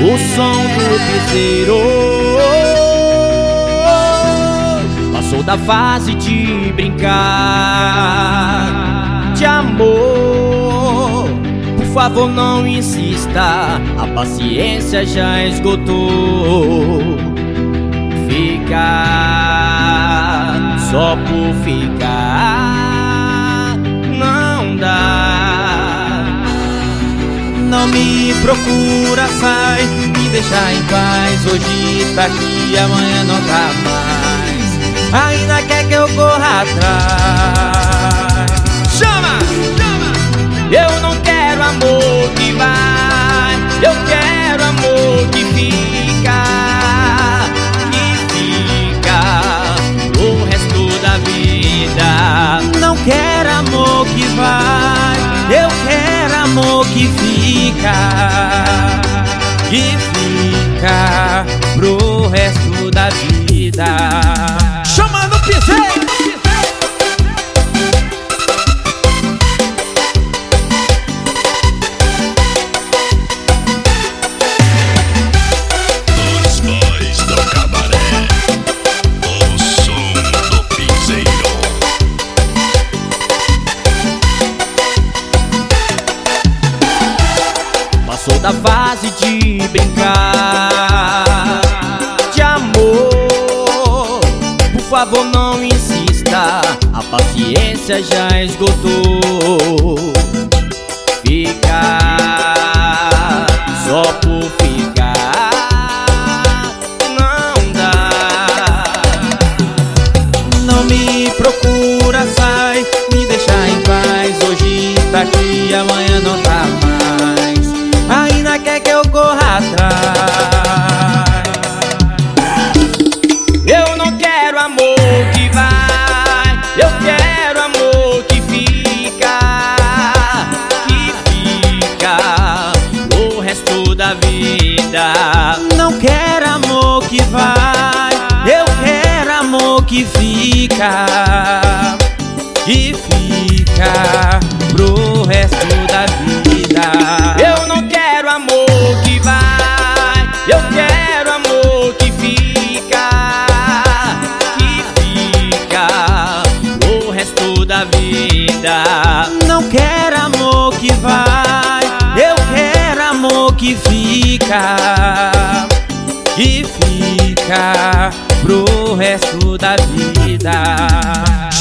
o som do piseiro. Passou da fase de brincar de amor. Por favor, não insista, a paciência já esgotou. Ficar só por ficar não dá. Não me procura, sai, me deixa em paz. Hoje tá aqui, amanhã não tá mais. Ainda quer que eu corra atrás. Chama! Eu não quero amor que vai, eu quero amor que fica o resto da vida. Não quero amor que vai, eu quero amor que fica pro resto da vida. Chama no piseiro! Passou da fase de brincar de amor. Por favor, não insista, a paciência já esgotou. Ficar só por ficar não dá. Não me procura, sai, me deixa em paz. Hoje tá aqui, amanhã não tá mais. Ainda quer que eu corra atrás. Eu não quero amor que vai, eu quero amor que fica o resto da vida. Não quero amor que vai, eu quero amor que fica pro resto da vida. Eu não quero amor que vai, eu quero amor que fica o resto da vida. Não quero amor que vai, eu quero amor que fica pro resto da vida.